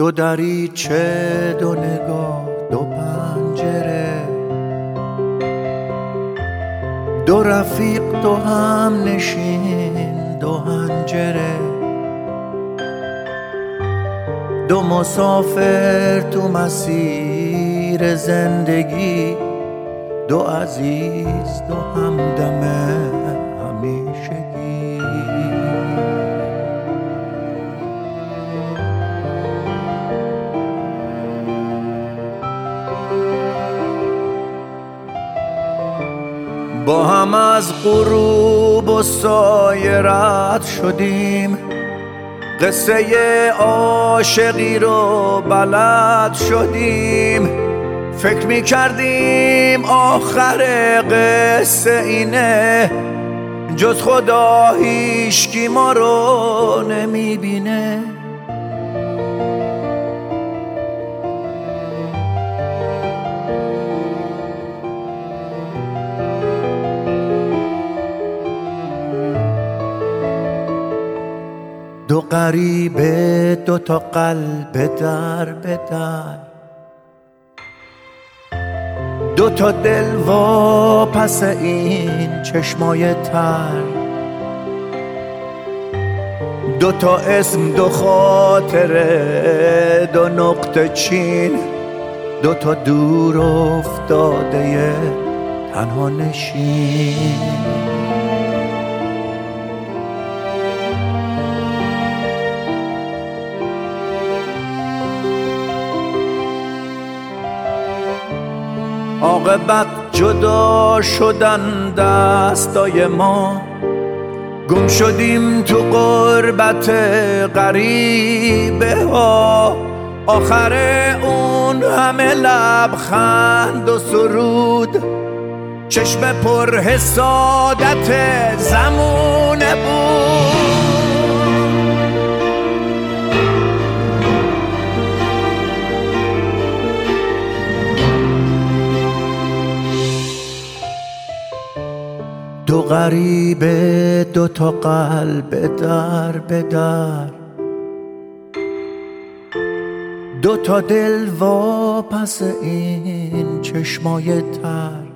دو دریچه، دو نگاه، دو پنجره، دو رفیق، دو هم نشین، دو هنجره، دو مسافر تو مسیر زندگی، دو عزیز، دو همدم همیشگی. با هم از غروب و سایه رد شدیم، قصه عاشقی رو بلد شدیم. فکر می کردیم آخر قصه اینه، جز خدا هیچکی ما رو نمی بینه. دو غریبه، دو تا قلب در به در، دو تا دل واپس این چشمای تر، دو تا اسم، دو خاطره، دو نقطه چین، دو تا دور افتاده تنها نشین. عاقبت جدا شدن دستای ما، گم شدیم تو غربت غریبه ها. آخر اون همه لبخند و سرود، چشم پر حسادت زمونه بود. دو غریبه، دو تا قلب در به در، دو تا دل واپس این چشمای تر،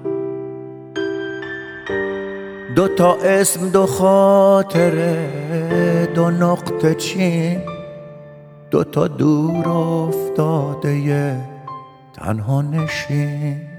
دو تا اسم، دو خاطره، دو نقطه چین، دو تا دور افتاده تنها نشین.